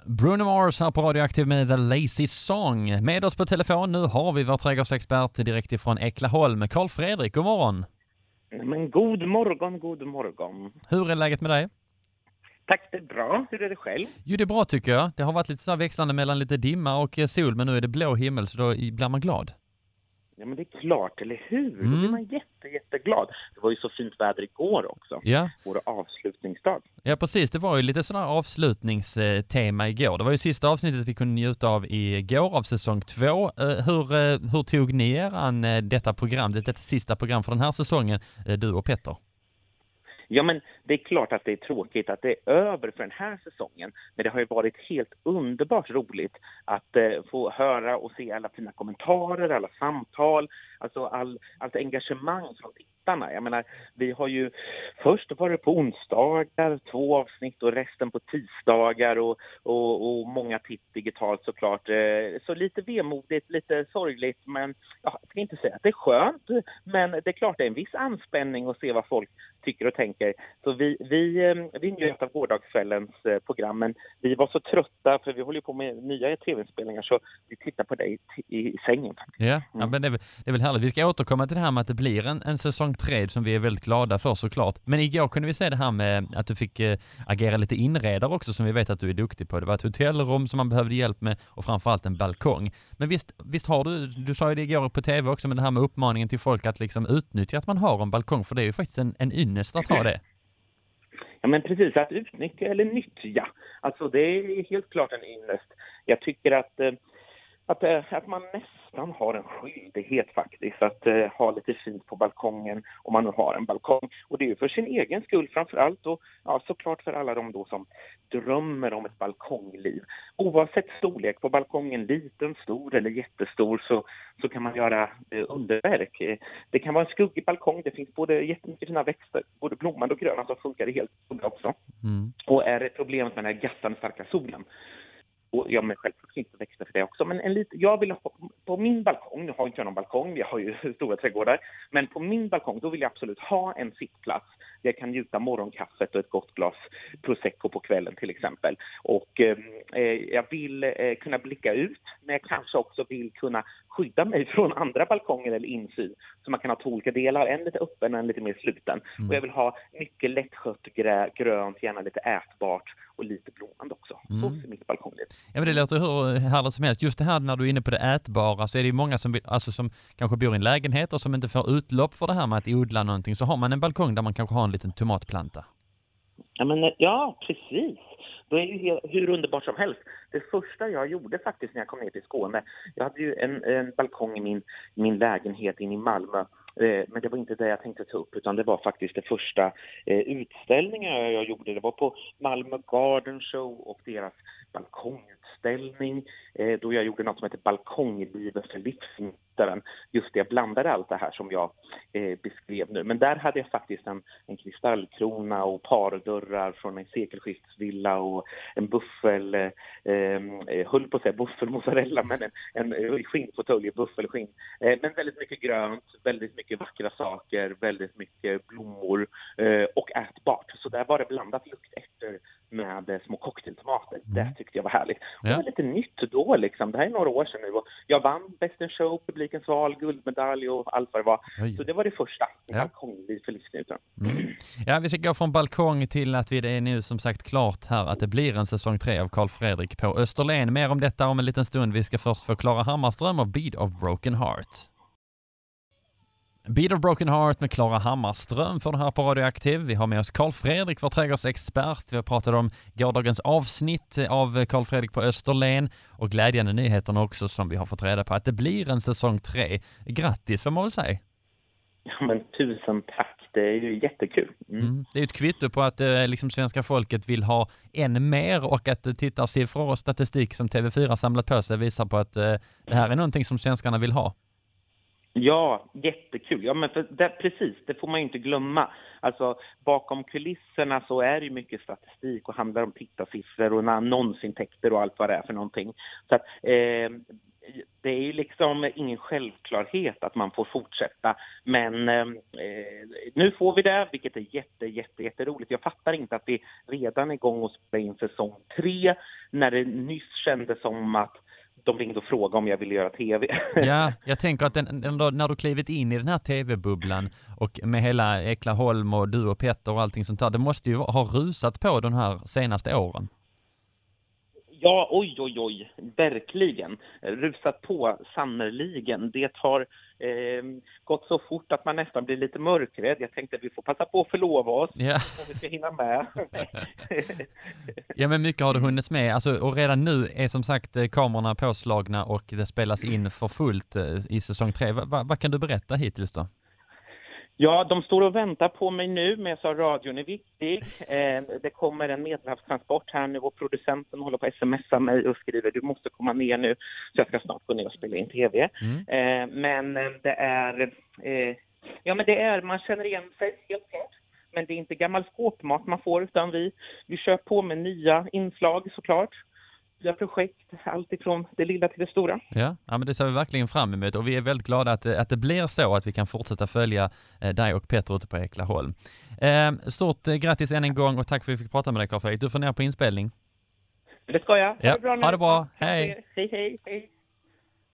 Bruno Mars här på Radioaktiv med The Lazy Song. Med oss på telefon nu har vi vår trädgårdsexpert direkt ifrån Äcklaholm, Carl Fredrik. God morgon. Men god morgon, god morgon. Hur är läget med dig? Tack, det är bra. Hur är det själv? Jo, det är bra tycker jag. Det har varit lite så här växlande mellan lite dimma och sol, men nu är det blå himmel så då blir man glad. Ja, men det är klart, eller hur? Då blir man jätteglad. Det var ju så fint väder igår också. Ja. Vår avslutningsdag. Ja, precis. Det var ju lite sådär avslutningstema igår. Det var ju sista avsnittet vi kunde njuta av igår av säsong 2. Hur tog ni er an detta program, detta sista program för den här säsongen, du och Petter? Ja, men det är klart att det är tråkigt att det är över för den här säsongen. Men det har ju varit helt underbart roligt att få höra och se alla fina kommentarer, alla samtal, alltså allt engagemang från tittarna. Jag menar, vi har ju först varit på onsdagar, 2 avsnitt och resten på tisdagar och många titt digitalt såklart. Så lite vemodigt, lite sorgligt, men jag ska inte säga att det är skönt, men det är klart det är en viss anspänning att se vad folk tycker och tänker. Så vi njöt av gårdagskvällens program, men vi var så trötta för vi håller på med nya tv-inspelningar så vi tittar på dig i sängen. Ja, men det är väl härligt. Vi ska återkomma till det här med att det blir en säsong 3 som vi är väldigt glada för såklart. Men igår kunde vi se det här med att du fick agera lite inredare också som vi vet att du är duktig på. Det var ett hotellrum som man behövde hjälp med och framförallt en balkong. Men visst har du sa ju det igår på tv också med det här med uppmaningen till folk att liksom utnyttja att man har en balkong, för det är ju faktiskt en ynnest att ha det. Ja, men precis, att utnyttja eller nyttja. Alltså det är helt klart en ynnest. Jag tycker att man nästan har en skyldighet faktiskt att ha lite fint på balkongen om man nu har en balkong. Och det är ju för sin egen skull framförallt och ja, såklart för alla de då som drömmer om ett balkongliv. Oavsett storlek på balkongen, liten, stor eller jättestor, så kan man göra underverk. Det kan vara en skuggig balkong, det finns både jättemycket fina växter, både blommande och gröna som funkar helt också. Och är det problemet med den här gattande starka solen. Och jag med självklart inte växter för det också. Men jag vill ha på min balkong, nu har inte jag någon balkong, vi har ju stora trädgårdar. Men på min balkong då vill jag absolut ha en sittplats. Där jag kan njuta morgonkaffet och ett gott glas prosecco på kvällen till exempel. Och jag vill kunna blicka ut, men jag kanske också vill kunna skydda mig från andra balkonger eller insyn. Så man kan ha 2 olika delar, en lite öppen och en lite mer sluten. Och jag vill ha mycket lättskött grönt, gärna lite ätbart och lite blommande också. Så ser mitt balkongliv. Ja, men det låter hur härligt som helst. Just det här när du är inne på det ätbara så är det ju många som kanske bor i en lägenhet och som inte får utlopp för det här med att odla någonting. Så har man en balkong där man kanske har en liten tomatplanta. Ja, precis. Det är ju hur underbart som helst. Det första jag gjorde faktiskt när jag kom ner till Skåne, jag hade ju en balkong i min lägenhet in i Malmö. Men det var inte det jag tänkte ta upp, utan det var faktiskt det första utställningen jag gjorde. Det var på Malmö Garden Show och deras balkongutställning. Då jag gjorde något som heter Balkonglivet för livsnjutaren. Just det, jag blandade allt det här som jag beskrev nu. Men där hade jag faktiskt en kristallkrona och pardörrar från en sekelskiftsvilla och en buffel, höll på att säga buffelmozzarella, men en skinnfåtölj, buffelskinn. Men väldigt mycket grönt, väldigt mycket vackra saker, väldigt mycket blommor och ätbart. Så där var det blandat luktärtor med små cocktailtomater. Det tyckte jag var härligt. Och det var lite nytt då liksom. Det här är några år sedan nu. Och jag vann Best in Show, publikens val, guldmedalj och allt vad det var. Så det var det första. Balkongliv för livsnjutaren. Ja, vi ska gå från balkong till att det är nu som sagt klart här att det blir en säsong 3 av Carl Fredrik på Österlen. Mer om detta om en liten stund. Vi ska först få Klara Hammarström av Beat of Broken Heart. Beat of Broken Heart med Klara Hammarström för det här på Radioaktiv. Vi har med oss Carl Fredrik, vår trädgårdsexpert. Vi har pratat om gårdagens avsnitt av Carl Fredrik på Österlen och glädjande nyheterna också som vi har fått reda på att det blir en säsong 3. Grattis, får man väl säga. Ja, men tusen tack. Det är ju jättekul. Det är ju ett kvitto på att liksom svenska folket vill ha än mer och att tittarsiffror och statistik som TV4 samlat på sig visar på att det här är någonting som svenskarna vill ha. Ja, jättekul. Ja, men precis, det får man ju inte glömma. Alltså, bakom kulisserna så är det ju mycket statistik och handlar om tittarsiffror och annonsintäkter och allt vad det är för någonting. Så att det är ju liksom ingen självklarhet att man får fortsätta. Men nu får vi det, vilket är jätteroligt. Jag fattar inte att vi redan är igång och spelar in säsong 3 när det nyss kändes som att de ringde och frågade om jag ville göra tv. Ja, jag tänker att när du klivit in i den här tv-bubblan och med hela Eklaholm och du och Petter och allting sånt där, det måste ju ha rusat på de här senaste åren. Ja, oj, verkligen. Rusat på, sannerligen. Det har gått så fort att man nästan blir lite mörkrädd. Jag tänkte att vi får passa på att förlova oss om vi ska hinna med. Ja, men mycket har du hunnit med. Alltså, och redan nu är som sagt kamerorna påslagna och det spelas in för fullt i säsong 3. Vad kan du berätta hittills då? Ja, de står och väntar på mig nu, men jag sa radion är viktig. Det kommer en medelhavstransport här nu och producenten håller på att smsa mig och skriver du måste komma ner nu så jag ska snart gå ner och spela in tv. Men det är, man känner igen sig helt klart. Men det är inte gammal skåpmat man får utan vi kör på med nya inslag såklart. Projekt, allt ifrån det lilla till det stora. Ja, men det ser vi verkligen fram emot och vi är väldigt glada att det blir så att vi kan fortsätta följa dig och Petter ute på Eklaholm. Stort grattis än en gång och tack för att vi fick prata med dig, Carl Fredrik. Du får ner på inspelning. Det ska jag. Ha det bra. Hej. Hej.